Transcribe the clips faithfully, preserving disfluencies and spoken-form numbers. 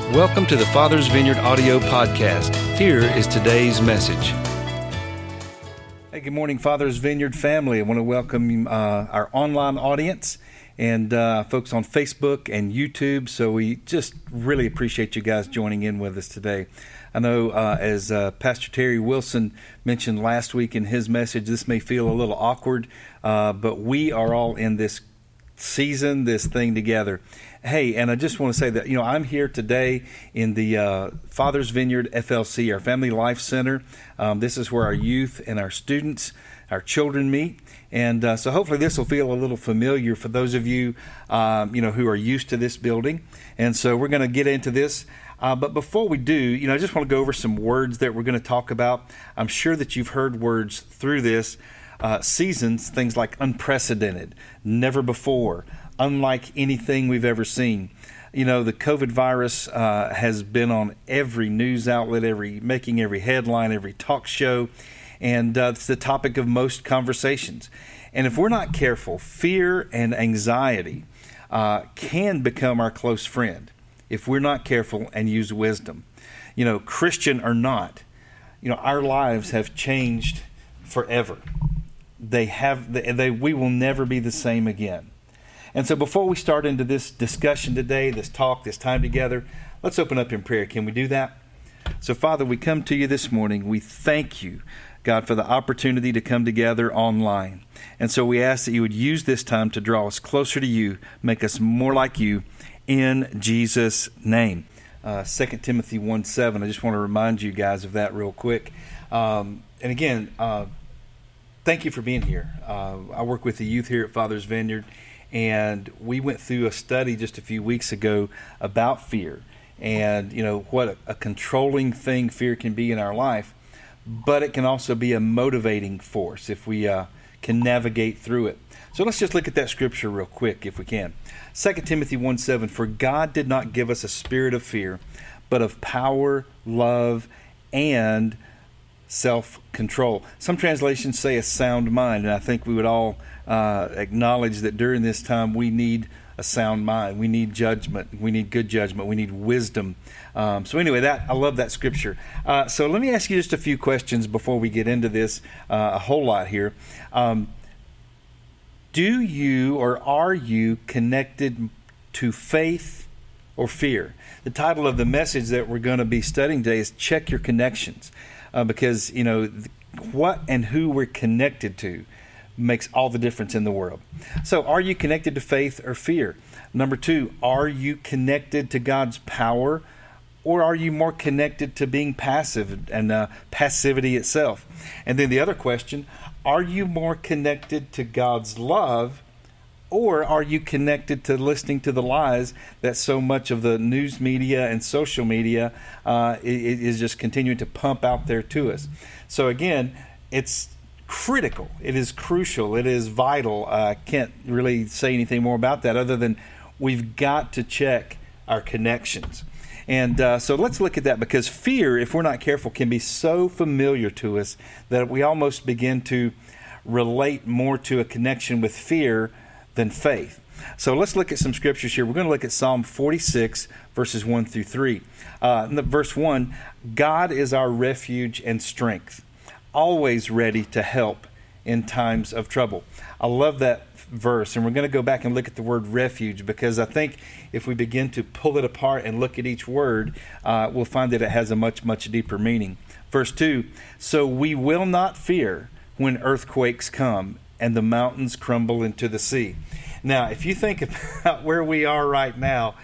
Welcome to the Father's Vineyard audio podcast. Here is today's message. Hey, good morning, Father's Vineyard family. I want to welcome uh, our online audience and uh, folks on Facebook and YouTube. So we just really appreciate you guys joining in with us today. I know uh, as uh, Pastor Terry Wilson mentioned last week in his message, this may feel a little awkward, uh, but we are all in this season, this thing together. Hey, and I just want to say that, you know, I'm here today in the uh, Father's Vineyard F L C, our Family Life Center. Um, this is where our youth and our students, our children meet. And uh, so hopefully this will feel a little familiar for those of you, um, you know, who are used to this building. And so we're going to get into this. Uh, but before we do, you know, I just want to go over some words that we're going to talk about. I'm sure that you've heard words through this uh, seasons, things like unprecedented, never before, unlike anything we've ever seen. You know, the COVID virus uh, has been on every news outlet, every making every headline, every talk show, and uh, it's the topic of most conversations. And if we're not careful, fear and anxiety uh, can become our close friend if we're not careful and use wisdom. You know, Christian or not, you know, our lives have changed forever. They have, they, they we will never be the same again. And so before we start into this discussion today, this talk, this time together, let's open up in prayer. Can we do that? So, Father, we come to you this morning. We thank you, God, for the opportunity to come together online. And so we ask that you would use this time to draw us closer to you, make us more like you, in Jesus' name. Uh, Second Timothy one seven, I just want to remind you guys of that real quick. Um, and again, uh, thank you for being here. Uh, I work with the youth here at Father's Vineyard. And we went through a study just a few weeks ago about fear and, you know, what a, a controlling thing fear can be in our life, but it can also be a motivating force if we uh, can navigate through it. So let's just look at that scripture real quick if we can. Second Timothy one seven, for God did not give us a spirit of fear, but of power, love, and self-control. Some translations say a sound mind, and I think we would all uh, acknowledge that during this time we need a sound mind. We need judgment. We need good judgment. We need wisdom. Um, so anyway, that I love that scripture. Uh, so let me ask you just a few questions before we get into this, uh, a whole lot here. Um, do you or are you connected to faith or fear? The title of the message that we're going to be studying today is Check Your Connections. Uh, because, you know, what and who we're connected to makes all the difference in the world. So are you connected to faith or fear? Number two, are you connected to God's power, or are you more connected to being passive and uh, passivity itself? And then the other question, are you more connected to God's love, or are you connected to listening to the lies that so much of the news media and social media uh, is just continuing to pump out there to us? So again, it's critical. It is crucial. It is vital. I uh, can't really say anything more about that other than we've got to check our connections. And uh, so let's look at that, because fear, if we're not careful, can be so familiar to us that we almost begin to relate more to a connection with fear than faith. So let's look at some scriptures here. We're going to look at Psalm forty-six, verses one through three. Uh, in the, verse one, God is our refuge and strength, always ready to help in times of trouble. I love that verse, and we're going to go back and look at the word refuge, because I think if we begin to pull it apart and look at each word, uh, we'll find that it has a much, much deeper meaning. Verse two, so we will not fear when earthquakes come and the mountains crumble into the sea. Now, if you think about where we are right now,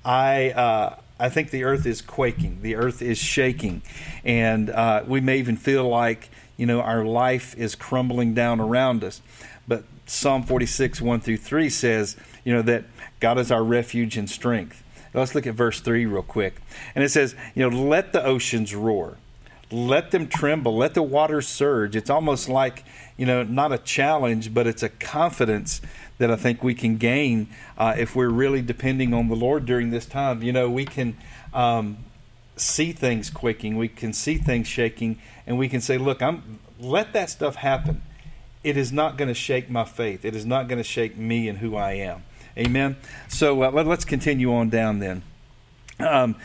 I uh, I think the earth is quaking. The earth is shaking. And uh, we may even feel like, you know, our life is crumbling down around us. But Psalm forty-six, one through three says, you know, that God is our refuge and strength. Now, let's look at verse three real quick. And it says, you know, let the oceans roar. Let them tremble. Let the waters surge. It's almost like, you know, not a challenge, but it's a confidence that I think we can gain uh, if we're really depending on the Lord during this time. You know, we can um, see things quaking. We can see things shaking, and we can say, look, I'm let that stuff happen. It is not going to shake my faith. It is not going to shake me and who I am. Amen? So uh, let, let's continue on down then. Um,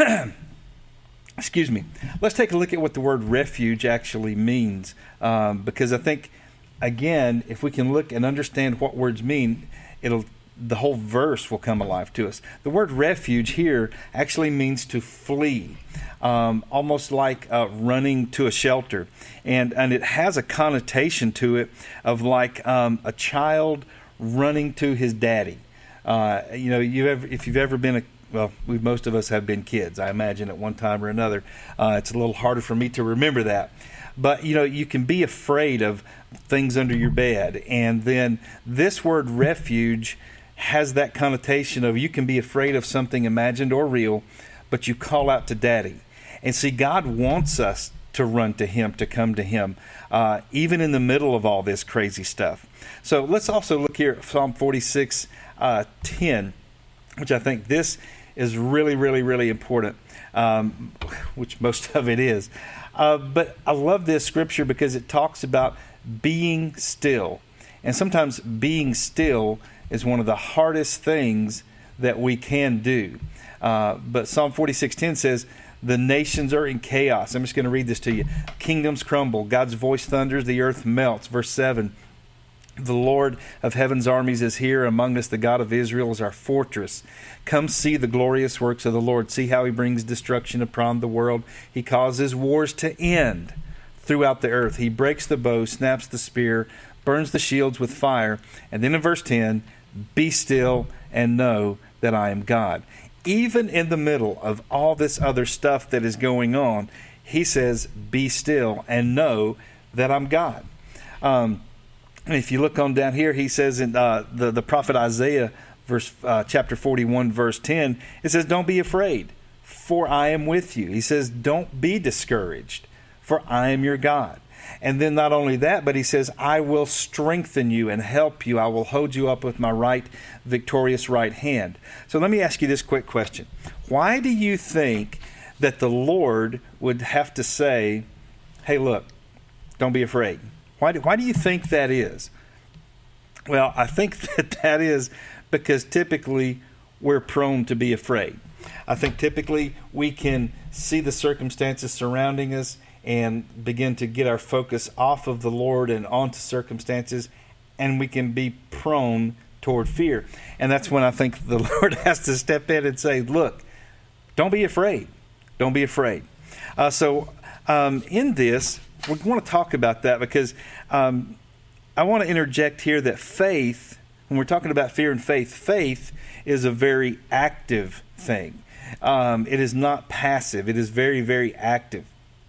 excuse me. Let's take a look at what the word refuge actually means, um, because I think, again, if we can look and understand what words mean, it'll the whole verse will come alive to us. The word refuge here actually means to flee, um, almost like uh, running to a shelter. And, and it has a connotation to it of like um, a child running to his daddy. Uh, you know, you ever, if you've ever been a Well, we most of us have been kids, I imagine, at one time or another. Uh, it's a little harder for me to remember that. But, you know, you can be afraid of things under your bed. And then this word refuge has that connotation of you can be afraid of something imagined or real, but you call out to Daddy. And see, God wants us to run to Him, to come to Him, uh, even in the middle of all this crazy stuff. So let's also look here at Psalm forty-six, uh, ten, which I think this is really, really, really important, um, which most of it is. Uh, but I love this scripture because it talks about being still. And sometimes being still is one of the hardest things that we can do. Uh, but Psalm forty-six ten says, the nations are in chaos. I'm just going to read this to you. Kingdoms crumble. God's voice thunders. The earth melts. Verse seven. The Lord of heaven's armies is here among us. The God of Israel is our fortress. Come see the glorious works of the Lord. See how He brings destruction upon the world. He causes wars to end throughout the earth. He breaks the bow, snaps the spear, burns the shields with fire. And then in verse ten, be still and know that I am God. Even in the middle of all this other stuff that is going on, He says, be still and know that I'm God. Um, And if you look on down here, he says in uh, the, the prophet Isaiah, verse uh, chapter forty-one, verse ten, it says, don't be afraid, for I am with you. He says, don't be discouraged, for I am your God. And then not only that, but he says, I will strengthen you and help you. I will hold you up with my right, victorious right hand. So let me ask you this quick question. Why do you think that the Lord would have to say, hey, look, don't be afraid? Why do, why do you think that is? Well, I think that that is because typically we're prone to be afraid. I think typically we can see the circumstances surrounding us and begin to get our focus off of the Lord and onto circumstances, and we can be prone toward fear. And that's when I think the Lord has to step in and say, look, don't be afraid. Don't be afraid. Uh, so um, in this, we want to talk about that because um, I want to interject here that faith, when we're talking about fear and faith, faith is a very active thing. Um, it is not passive. It is very, very active.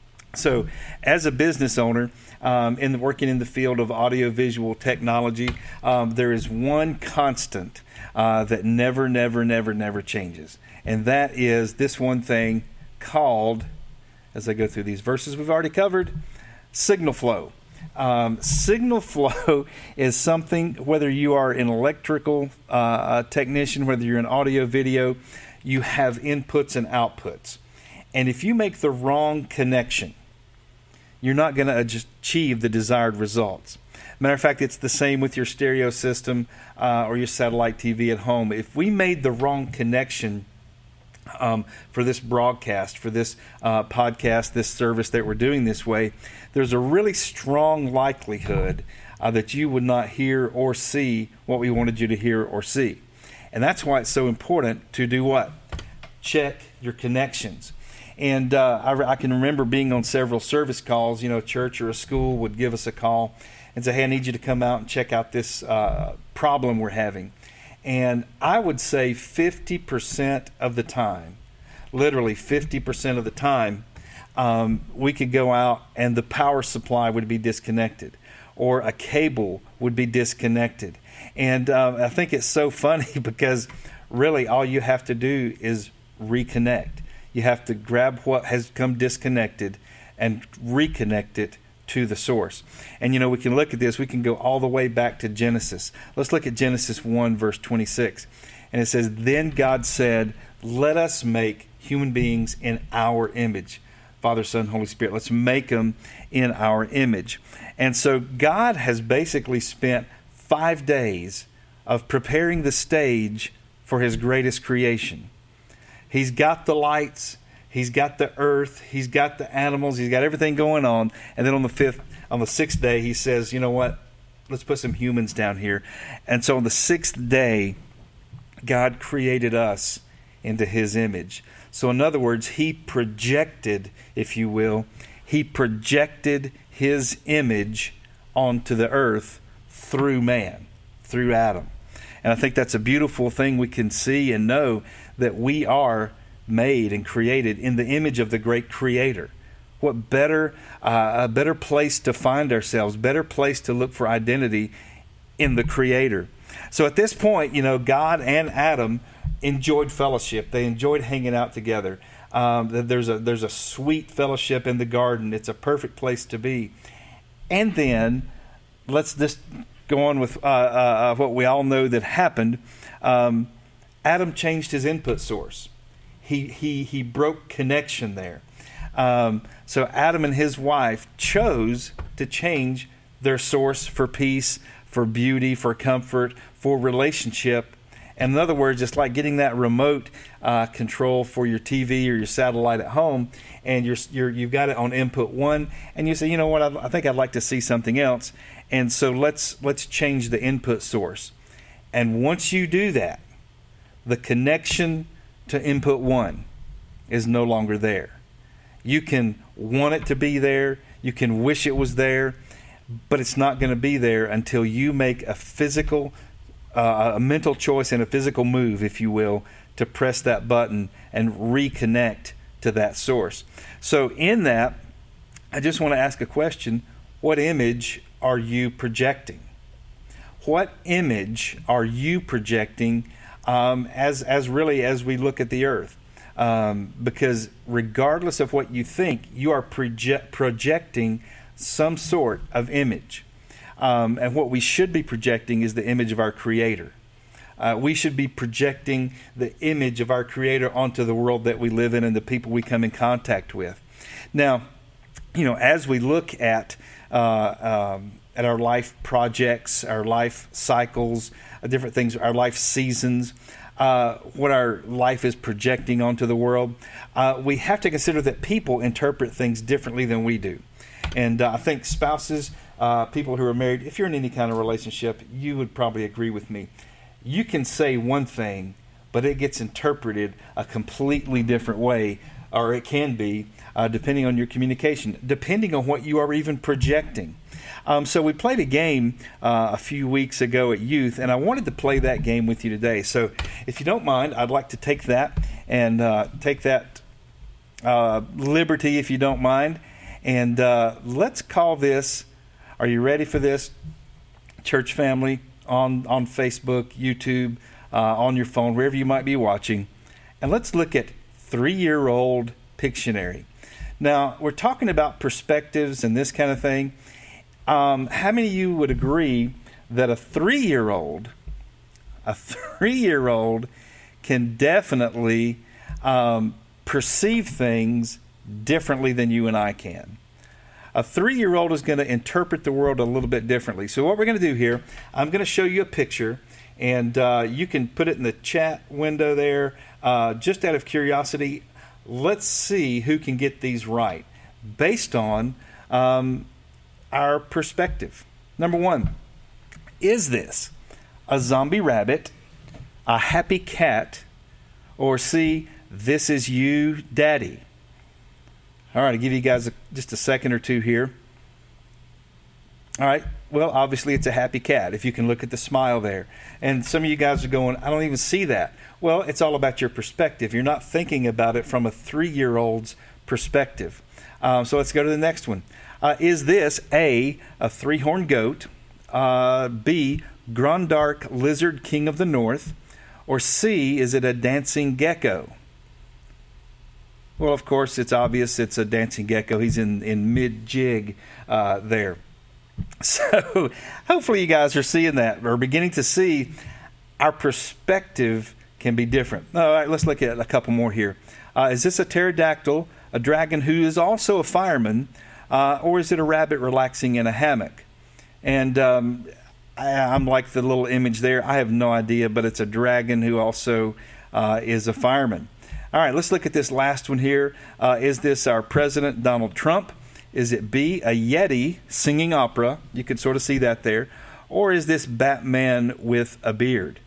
So as a business owner, um, in the, working in the field of audiovisual technology, um, there is one constant uh, that never, never, never, never changes. And that is this one thing called, as I go through these verses we've already covered, signal flow. Um, signal flow is something, whether you are an electrical uh, technician, whether you're an audio, video, you have inputs and outputs. And if you make the wrong connection, you're not going to achieve the desired results. Matter of fact, it's the same with your stereo system uh, or your satellite T V at home. If we made the wrong connection um, for this broadcast, for this uh, podcast, this service that we're doing this way, there's a really strong likelihood uh, that you would not hear or see what we wanted you to hear or see. And that's why it's so important to do what? Check your connections. And uh, I, I can remember being on several service calls. You know, a church or a school would give us a call and say, hey, I need you to come out and check out this uh, problem we're having. And I would say fifty percent of the time, literally fifty percent of the time, um, we could go out and the power supply would be disconnected or a cable would be disconnected. And uh, I think it's so funny because really all you have to do is reconnect. You have to grab what has come disconnected and reconnect it to the source. And, you know, we can look at this. We can go all the way back to Genesis. Let's look at Genesis one, verse twenty-six. And it says, then God said, let us make human beings in our image. Father, Son, Holy Spirit. Let's make them in our image. And so God has basically spent five days of preparing the stage for His greatest creation. He's got the lights. He's got the earth. He's got the animals. He's got everything going on. And then on the fifth, on the sixth day, he says, you know what? Let's put some humans down here. And so on the sixth day, God created us into his image. So in other words, he projected, if you will, he projected his image onto the earth through man, through Adam. And I think that's a beautiful thing we can see and know that we are made and created in the image of the great Creator. What better, uh, a better place to find ourselves, better place to look for identity in the Creator. So at this point, you know, God and Adam enjoyed fellowship. They enjoyed hanging out together. Um, there's a there's a sweet fellowship in the garden. It's a perfect place to be. And then let's just go on with uh, uh, what we all know that happened. Um, Adam changed his input source. He he he broke connection there. Um, so Adam and his wife chose to change their source for peace, for beauty, for comfort, for relationship. And in other words, it's like getting that remote uh, control for your T V or your satellite at home, and you're, you're, you've got it on input one, and you say, you know what, I, I think I'd like to see something else, and so let's let's change the input source. And once you do that, the connection to input one is no longer there. You can want it to be there, you can wish it was there, but it's not going to be there until you make a physical Uh, a mental choice and a physical move, if you will, to press that button and reconnect to that source. So in that, I just want to ask a question. What image are you projecting? What image are you projecting um, as, as really as we look at the earth? Um, because regardless of what you think, you are proje- projecting some sort of image. Um, and what we should be projecting is the image of our Creator. Uh, we should be projecting the image of our Creator onto the world that we live in and the people we come in contact with. Now, you know, as we look at uh, um, at our life projects, our life cycles, uh, different things, our life seasons, uh, what our life is projecting onto the world, uh, we have to consider that people interpret things differently than we do. And uh, I think spouses, uh, people who are married, if you're in any kind of relationship, you would probably agree with me. You can say one thing, but it gets interpreted a completely different way, or it can be, uh, depending on your communication, depending on what you are even projecting. Um, so we played a game uh, a few weeks ago at youth, and I wanted to play that game with you today. So if you don't mind, I'd like to take that and uh, take that uh, liberty, if you don't mind. And uh, let's call this, are you ready for this, church family, on, on Facebook, YouTube, uh, on your phone, wherever you might be watching. And let's look at three-year-old Pictionary. Now, we're talking about perspectives and this kind of thing. Um, how many of you would agree that a three-year-old, a three-year-old can definitely um, perceive things differently than you and I can? A three-year-old is going to interpret the world a little bit differently. So what we're going to do here, I'm going to show you a picture, and uh, you can put it in the chat window there. Uh, just out of curiosity, let's see who can get these right based on um, our perspective. Number one, is this a zombie rabbit, a happy cat, or C, this is you, Daddy? All right, I'll give you guys a, just a second or two here. All right, well, obviously it's a happy cat, if you can look at the smile there. And some of you guys are going, I don't even see that. Well, it's all about your perspective. You're not thinking about it from a three-year-old's perspective. Um, so let's go to the next one. Uh, is this A, a three-horned goat, uh, B, Grondark lizard king of the north, or C, is it a dancing gecko? Well, of course, it's obvious it's a dancing gecko. He's in, in mid-jig uh, there. So hopefully you guys are seeing that, or beginning to see our perspective can be different. All right, let's look at a couple more here. Uh, is this a pterodactyl, a dragon who is also a fireman, uh, or is it a rabbit relaxing in a hammock? And um, I, I'm like the little image there. I have no idea, but it's a dragon who also uh, is a fireman. All right, let's look at this last one here. Uh, is this our President Donald Trump? Is it B, a Yeti singing opera? You can sort of see that there. Or is this Batman with a beard?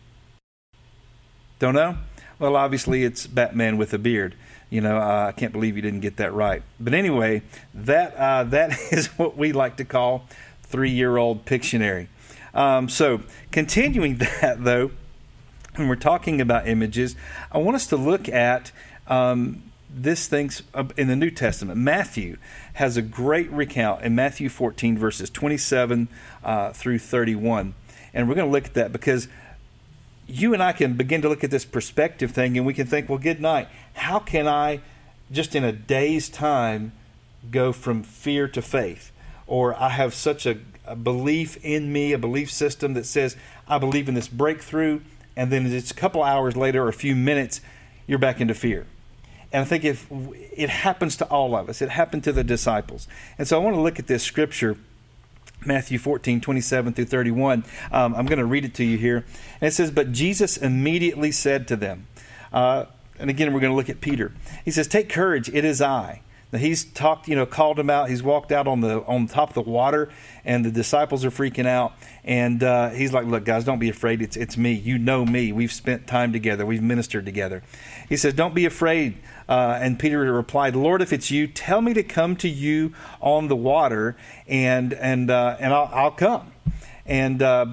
Don't know? Well, obviously it's Batman with a beard. You know, uh, I can't believe you didn't get that right. But anyway, that uh, that is what we like to call three-year-old Pictionary. Um, so continuing that, though, when we're talking about images, I want us to look at um, this thing's in the New Testament. Matthew has a great recount in Matthew fourteen, verses twenty-seven uh, through thirty-one. And we're going to look at that because you and I can begin to look at this perspective thing and we can think, well, good night. How can I, just in a day's time, go from fear to faith? Or I have such a, a belief in me, a belief system that says, I believe in this breakthrough, and then it's a couple hours later or a few minutes, you're back into fear. And I think if it happens to all of us, it happened to the disciples. And so I want to look at this scripture, Matthew fourteen, twenty-seven through thirty-one. Um, I'm going to read it to you here. And it says, but Jesus immediately said to them, uh, and again, we're going to look at Peter. He says, take courage, it is I. Now he's talked, you know, called him out. He's walked out on the on top of the water, and the disciples are freaking out. And uh, he's like, look, guys, don't be afraid. It's it's me. You know me. We've spent time together. We've ministered together. He says, don't be afraid. Uh, and Peter replied, Lord, if it's you, tell me to come to you on the water, and and uh, and I'll, I'll come. And uh,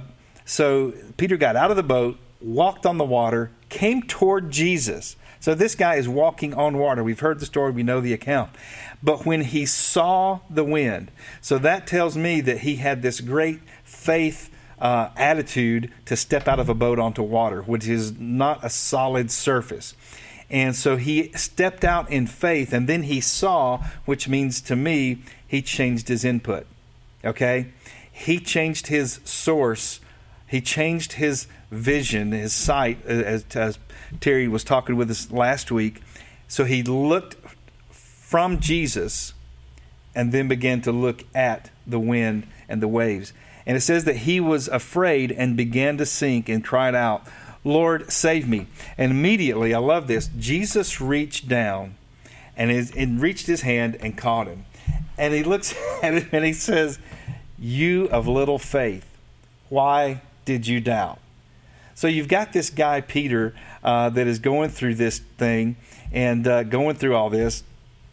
so Peter got out of the boat, walked on the water, came toward Jesus. So this guy is walking on water. We've heard the story. We know the account. But when he saw the wind, so that tells me that he had this great faith uh, attitude to step out of a boat onto water, which is not a solid surface. And so he stepped out in faith, and then he saw, which means to me, he changed his input. Okay? He changed his source. He changed his vision, his sight, as, as Terry was talking with us last week. So he looked from Jesus and then began to look at the wind and the waves. And it says that he was afraid and began to sink and cried out, Lord, save me. And immediately, I love this, Jesus reached down and, his, and reached his hand and caught him. And he looks at him and he says, you of little faith, why did you doubt? So you've got this guy, Peter, uh, that is going through this thing and uh, going through all this.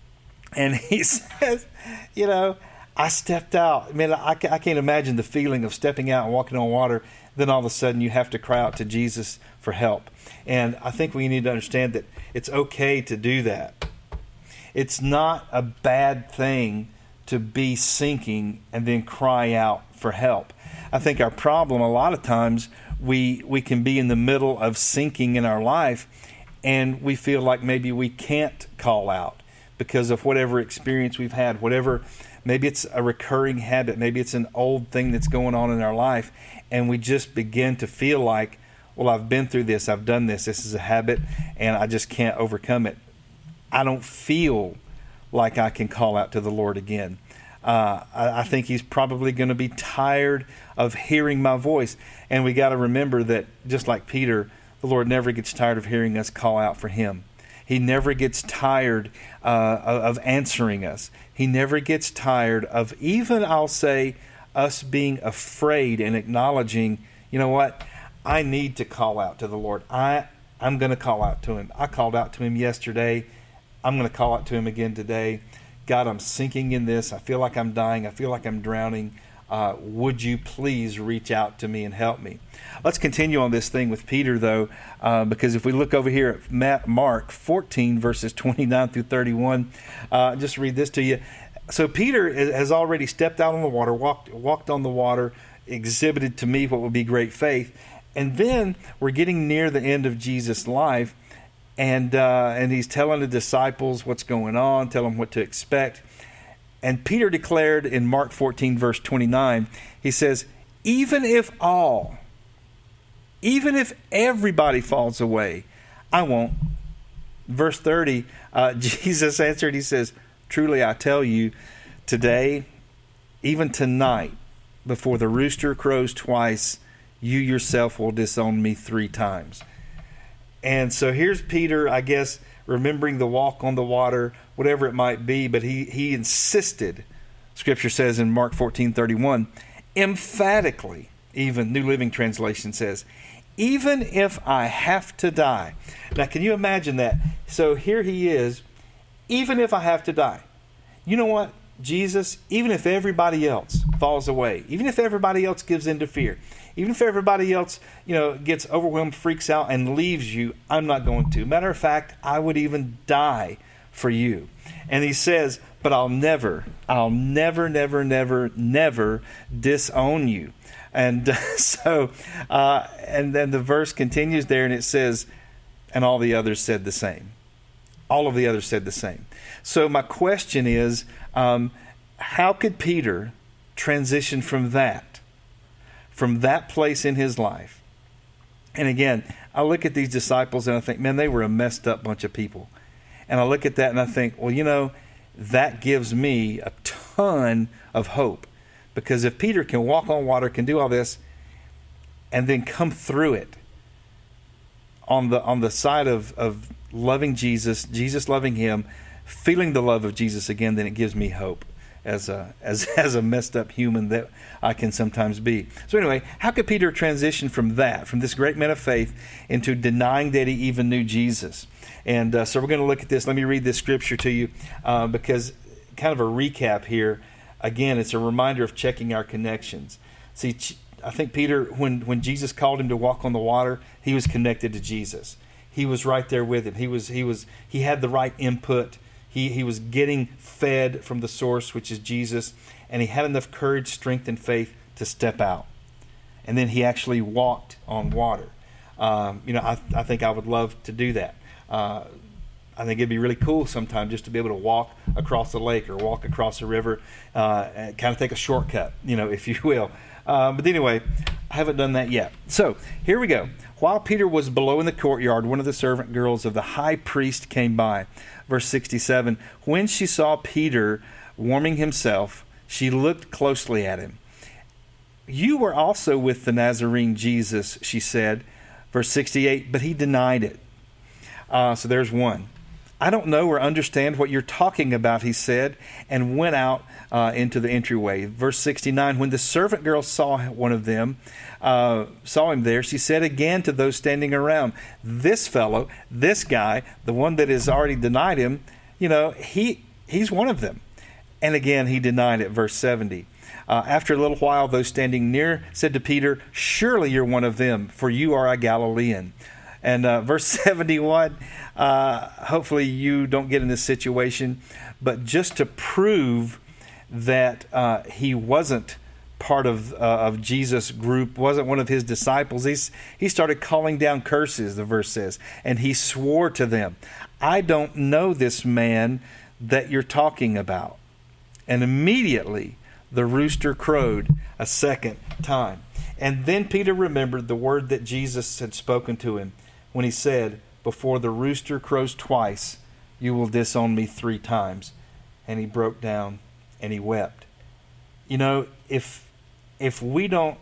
And he says, you know, I stepped out. I mean, I, I can't imagine the feeling of stepping out and walking on water. Then all of a sudden you have to cry out to Jesus for help. And I think we need to understand that it's okay to do that. It's not a bad thing to be sinking and then cry out for help. I think our problem a lot of times, we we can be in the middle of sinking in our life and we feel like maybe we can't call out because of whatever experience we've had, whatever, maybe it's a recurring habit, maybe it's an old thing that's going on in our life, and we just begin to feel like, well, I've been through this, I've done this, this is a habit, and I just can't overcome it. I don't feel like I can call out to the Lord again. Uh, I, I think he's probably going to be tired of hearing my voice. And we got to remember that just like Peter, the Lord never gets tired of hearing us call out for him. He never gets tired uh, of answering us. He never gets tired of even, I'll say, us being afraid and acknowledging, you know what, I need to call out to the Lord. I, I'm going to call out to him. I called out to him yesterday. I'm going to call out to him again today. God, I'm sinking in this. I feel like I'm dying. I feel like I'm drowning. Uh, would you please reach out to me and help me? Let's continue on this thing with Peter, though, uh, because if we look over here at Mark fourteen, verses twenty-nine through thirty-one, uh, just read this to you. So Peter has already stepped out on the water, walked, walked on the water, exhibited to me what would be great faith. And then we're getting near the end of Jesus' life, and uh, and he's telling the disciples what's going on, telling them what to expect. And Peter declared in Mark fourteen, verse twenty-nine, he says, even if all, even if everybody falls away, I won't. Verse thirty, uh, Jesus answered, he says, truly I tell you, today, even tonight, before the rooster crows twice, you yourself will disown me three times. And so here's Peter, I guess, remembering the walk on the water, whatever it might be. But he, he insisted, Scripture says in Mark fourteen thirty-one, emphatically, even New Living Translation says, even if I have to die. Now, can you imagine that? So here he is, even if I have to die. You know what? Jesus, even if everybody else falls away, even if everybody else gives in to fear, even if everybody else, you know, gets overwhelmed, freaks out, and leaves you, I'm not going to. Matter of fact, I would even die for you. And he says, but I'll never, I'll never, never, never, never disown you. And uh, so, uh, and then the verse continues there, and it says, and all the others said the same. All of the others said the same. So my question is, um, how could Peter transition from that, from that place in his life? And again, I look at these disciples and I think, man, they were a messed up bunch of people. And I look at that and I think, well, you know, that gives me a ton of hope. Because if Peter can walk on water, can do all this, and then come through it on the on the side of, of loving Jesus, Jesus loving him, feeling the love of Jesus again, then it gives me hope as a as as a messed up human that I can sometimes be. So anyway, how could Peter transition from that, from this great man of faith, into denying that he even knew Jesus? And uh, so we're going to look at this. Let me read this scripture to you uh, because kind of a recap here. Again, it's a reminder of checking our connections. See, I think Peter, when, when Jesus called him to walk on the water, he was connected to Jesus. He was right there with him. He was he was he had the right input. He he was getting fed from the source, which is Jesus, and he had enough courage, strength, and faith to step out. And then he actually walked on water. Um, you know, I I think I would love to do that. Uh, I think it'd be really cool sometime just to be able to walk across the lake or walk across a river, uh, and kind of take a shortcut, you know, if you will. Uh, but anyway, I haven't done that yet. So here we go. While Peter was below in the courtyard, one of the servant girls of the high priest came by. Verse sixty-seven, when she saw Peter warming himself, she looked closely at him. You were also with the Nazarene Jesus, she said. Verse sixty-eight, but he denied it. Uh, so there's one. I don't know or understand what you're talking about, he said, and went out uh, into the entryway. Verse sixty-nine, when the servant girl saw one of them, uh, saw him there, she said again to those standing around, this fellow, this guy, the one that has already denied him, you know, he he's one of them. And again, he denied it. Verse seventy. Uh, after a little while, those standing near said to Peter, surely you're one of them, for you are a Galilean. And uh, verse seventy-one, uh, hopefully you don't get in this situation, but just to prove that uh, he wasn't part of uh, of Jesus' group, wasn't one of his disciples, he's, he started calling down curses, the verse says, and he swore to them, I don't know this man that you're talking about. And immediately the rooster crowed a second time. And then Peter remembered the word that Jesus had spoken to him when he said, before the rooster crows twice, you will disown me three times. And he broke down and he wept. You know, if if we don't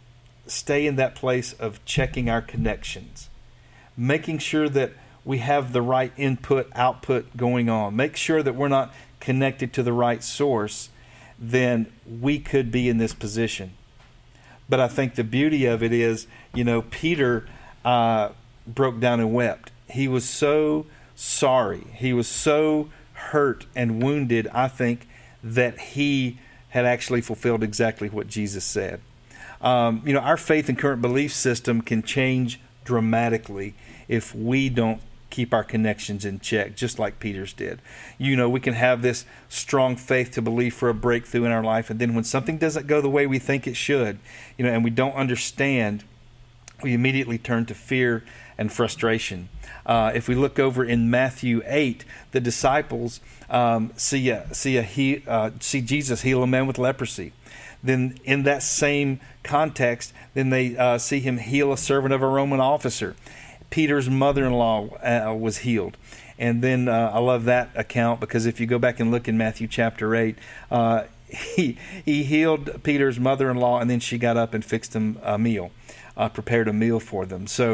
stay in that place of checking our connections, making sure that we have the right input, output going on, make sure that we're not connected to the right source, then we could be in this position. But I think the beauty of it is, you know, Peter uh, broke down and wept. He was so sorry. He was so hurt and wounded, I think, that he had actually fulfilled exactly what Jesus said. Um, you know, our faith and current belief system can change dramatically if we don't keep our connections in check, just like Peter's did. You know, we can have this strong faith to believe for a breakthrough in our life, and then when something doesn't go the way we think it should, you know, and we don't understand, we immediately turn to fear and frustration. Uh, if we look over in Matthew eight, the disciples um, see a, see a he, uh, see Jesus heal a man with leprosy. Then in that same context, then they uh, see him heal a servant of a Roman officer. Peter's mother-in-law uh, was healed. And then uh, I love that account, because if you go back and look in Matthew chapter eight, uh, he he healed Peter's mother-in-law, and then she got up and fixed him a meal, uh, prepared a meal for them. So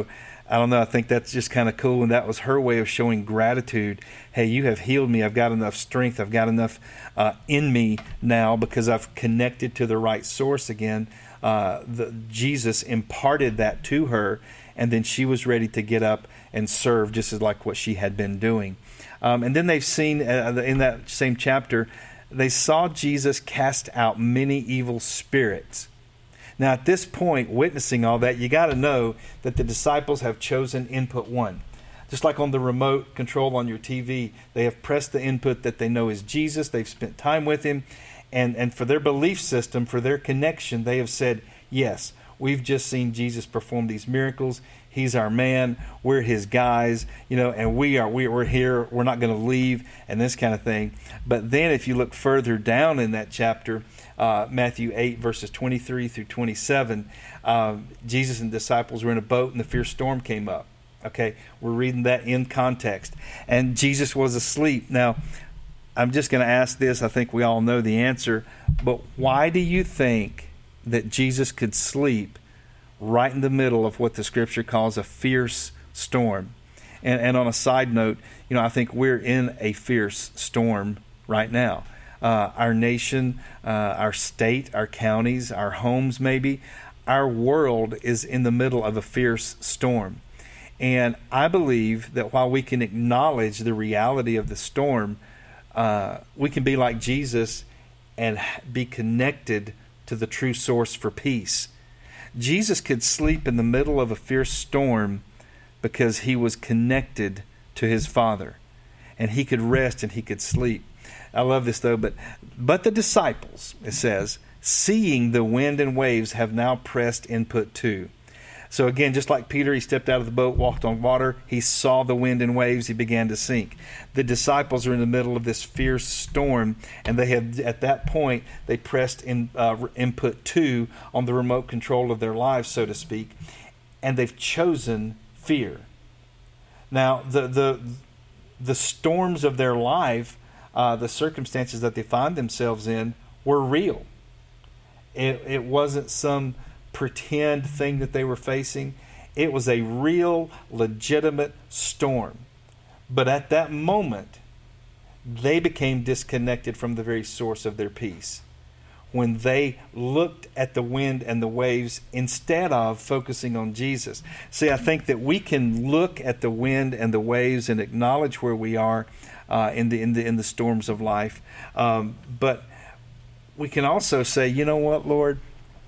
I don't know. I think that's just kind of cool. And that was her way of showing gratitude. Hey, you have healed me. I've got enough strength. I've got enough uh, in me now because I've connected to the right source again. Uh, the, Jesus imparted that to her, and then she was ready to get up and serve just as like what she had been doing. Um, and then they've seen uh, in that same chapter, they saw Jesus cast out many evil spirits. Now, at this point, witnessing all that, you got to know that the disciples have chosen input one. Just like on the remote control on your T V, they have pressed the input that they know is Jesus. They've spent time with him. And, and for their belief system, for their connection, they have said, yes, we've just seen Jesus perform these miracles. He's our man. We're his guys, you know, and we are, we, we're here. We're not going to leave and this kind of thing. But then if you look further down in that chapter, uh, Matthew eight, verses twenty-three through twenty-seven, um, Jesus and the disciples were in a boat and the fierce storm came up. Okay, we're reading that in context. And Jesus was asleep. Now, I'm just going to ask this. I think we all know the answer. But why do you think that Jesus could sleep right in the middle of what the Scripture calls a fierce storm? And, and on a side note, you know, I think we're in a fierce storm right now. Uh, our nation, uh, our state, our counties, our homes maybe, our world is in the middle of a fierce storm. And I believe that while we can acknowledge the reality of the storm, uh, we can be like Jesus and be connected to the true source for peace. Jesus could sleep in the middle of a fierce storm because he was connected to his Father. And he could rest and he could sleep. I love this though, but but the disciples, it says, seeing the wind and waves, have now pressed input two. So again, just like Peter, he stepped out of the boat, walked on water. He saw the wind and waves. He began to sink. The disciples are in the middle of this fierce storm, and they have, at that point, they pressed in uh, input two on the remote control of their lives, so to speak, and they've chosen fear. Now, the the the storms of their life, uh, the circumstances that they find themselves in, were real. It it wasn't some pretend thing that they were facing. It was a real, legitimate storm. But at that moment, they became disconnected from the very source of their peace. When they looked at the wind and the waves instead of focusing on Jesus. See, I think that we can look at the wind and the waves and acknowledge where we are uh, in the in the in the storms of life. Um, but we can also say, you know what, Lord?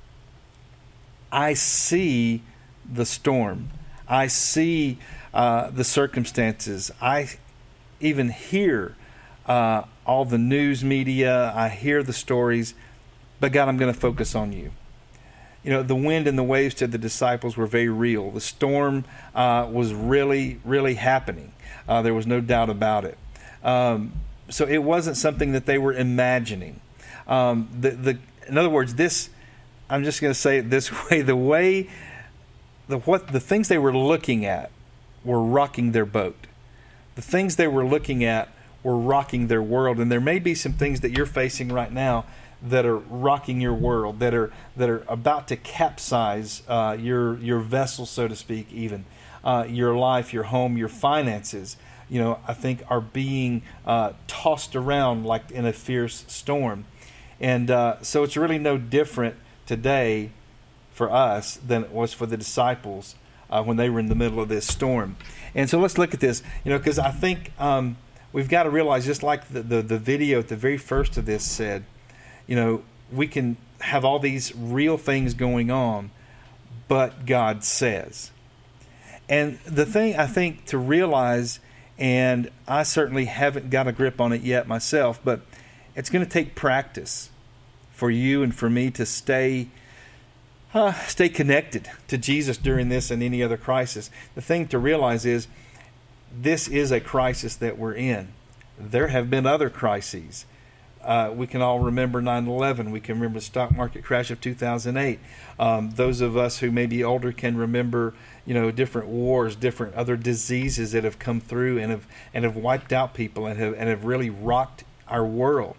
I see the storm. I see uh, the circumstances. I even hear uh, all the news media. I hear the stories. But God, I'm going to focus on you. You know, the wind and the waves to the disciples were very real. The storm uh, was really, really happening. Uh, there was no doubt about it. Um, so it wasn't something that they were imagining. Um, the, the, in other words, this... I'm just going to say it this way: the way, the what, the things they were looking at were rocking their boat. The things they were looking at were rocking their world, and there may be some things that you're facing right now that are rocking your world, that are that are about to capsize uh, your your vessel, so to speak. Even uh, your life, your home, your finances. You know, I think are being uh, tossed around like in a fierce storm, and uh, so it's really no different today for us than it was for the disciples uh, when they were in the middle of this storm. And so let's look at this, you know, because I think um, we've got to realize, just like the, the, the video at the very first of this said, you know, we can have all these real things going on, but God says. And the thing I think to realize, and I certainly haven't got a grip on it yet myself, but it's going to take practice for you and for me to stay uh, stay connected to Jesus during this and any other crisis. The thing to realize is this is a crisis that we're in. There have been other crises. Uh, we can all remember nine eleven. We can remember the stock market crash of two thousand eight. Um, those of us who may be older can remember, you know, different wars, different other diseases that have come through and have and have wiped out people and have and have really rocked our world.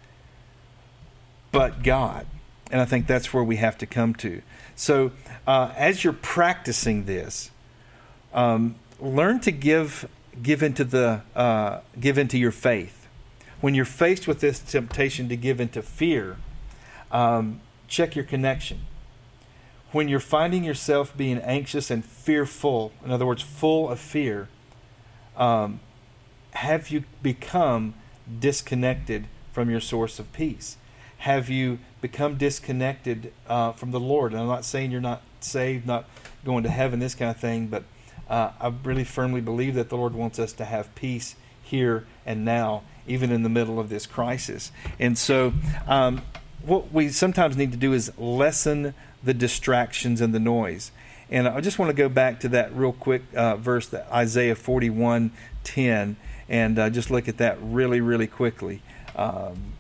But God. And I think that's where we have to come to. So uh, as you're practicing this, um, learn to give give into the uh, give into your faith. When you're faced with this temptation to give into fear, um, check your connection. When you're finding yourself being anxious and fearful, in other words, full of fear, um, have you become disconnected from your source of peace? Have you become disconnected uh, from the Lord? And I'm not saying you're not saved, not going to heaven, this kind of thing, but uh, I really firmly believe that the Lord wants us to have peace here and now, even in the middle of this crisis. And so um, what we sometimes need to do is lessen the distractions and the noise. And I just want to go back to that real quick uh, verse, that Isaiah forty-one ten, and uh, just look at that really, really quickly. Um,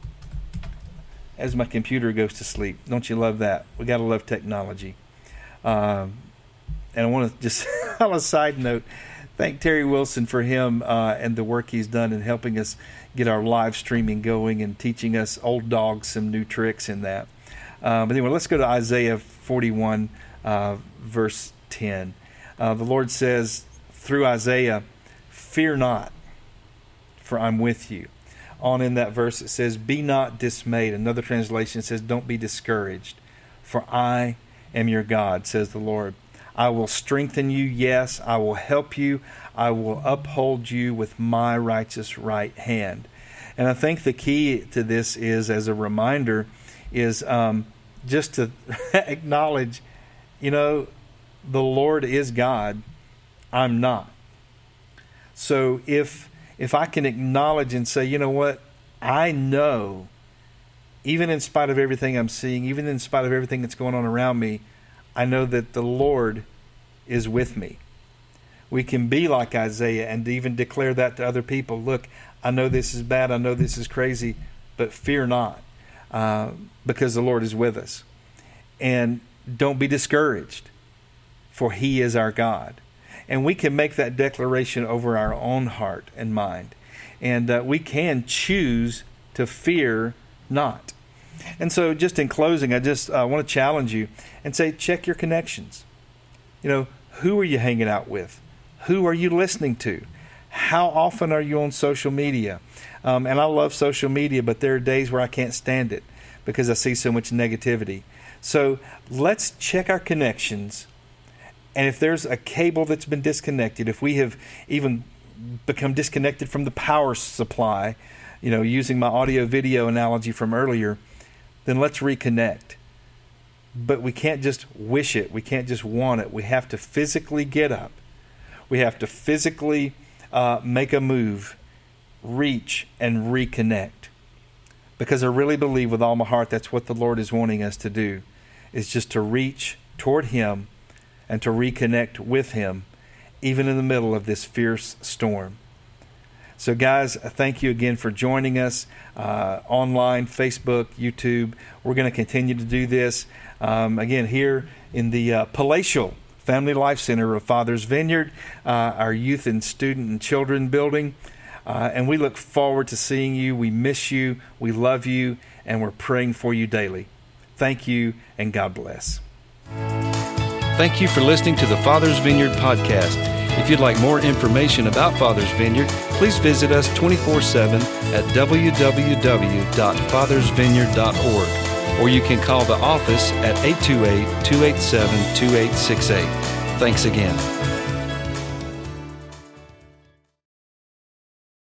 as my computer goes to sleep. Don't you love that? We got to love technology. Um, and I want to just, on a side note, thank Terry Wilson for him uh, and the work he's done in helping us get our live streaming going and teaching us old dogs some new tricks in that. Uh, but anyway, let's go to Isaiah forty-one, uh, verse ten. Uh, the Lord says through Isaiah, "Fear not, for I'm with you." On in that verse it says, "Be not dismayed." Another translation says, "Don't be discouraged, for I am your God," says the Lord. "I will strengthen you, yes, I will help you. I will uphold you with my righteous right hand." And I think the key to this is, as a reminder, is um, just to acknowledge, you know, the Lord is God, I'm not. So if if I can acknowledge and say, you know what, I know, even in spite of everything I'm seeing, even in spite of everything that's going on around me, I know that the Lord is with me. We can be like Isaiah and even declare that to other people. Look, I know this is bad, I know this is crazy, but fear not, uh, because the Lord is with us. And don't be discouraged, for He is our God. And we can make that declaration over our own heart and mind. And uh, we can choose to fear not. And so just in closing, I just uh, want to challenge you and say, check your connections. You know, who are you hanging out with? Who are you listening to? How often are you on social media? Um, and I love social media, but there are days where I can't stand it because I see so much negativity. So let's check our connections. And if there's a cable that's been disconnected, if we have even become disconnected from the power supply, you know, using my audio video analogy from earlier, then let's reconnect. But we can't just wish it. We can't just want it. We have to physically get up. We have to physically uh, make a move, reach, and reconnect. Because I really believe with all my heart that's what the Lord is wanting us to do, is just to reach toward Him and to reconnect with Him, even in the middle of this fierce storm. So guys, thank you again for joining us uh, online, Facebook, YouTube. We're going to continue to do this, um, again, here in the uh, palatial Family Life Center of Father's Vineyard, uh, our youth and student and children building. Uh, and we look forward to seeing you. We miss you. We love you. And we're praying for you daily. Thank you, and God bless. Thank you for listening to the Father's Vineyard podcast. If you'd like more information about Father's Vineyard, please visit us twenty-four seven at w w w dot fathers vineyard dot org, or you can call the office at eight two eight, two eight seven, two eight six eight. Thanks again.